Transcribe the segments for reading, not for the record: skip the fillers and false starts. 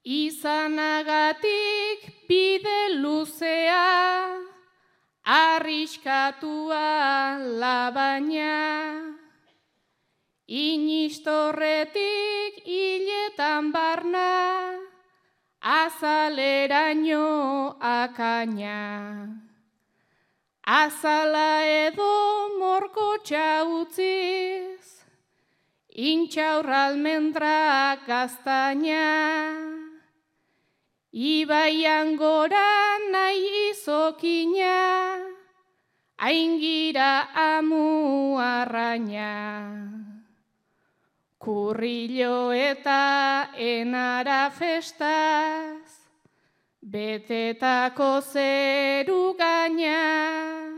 Izanagatik bide luzea, arriskatua labaina, inistorretik hiletan barna, azaleraino akaina. Azala edo morkotxa utziz, intxaur almendra gaztaina, ibaian gora nahi izokina, aingira amu arraina. Kurrilo eta enara festaz, betetako zeru gaina,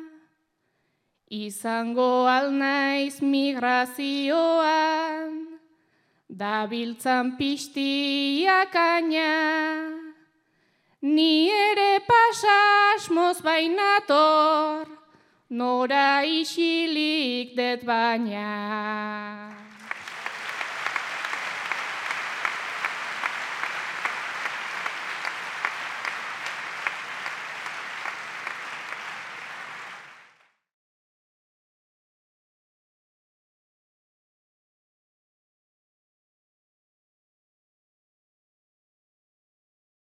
izango alnaiz migrazioan, dabiltzan pixtiakaina. Ni ere pasasmoz bainator, nora isilik det baina.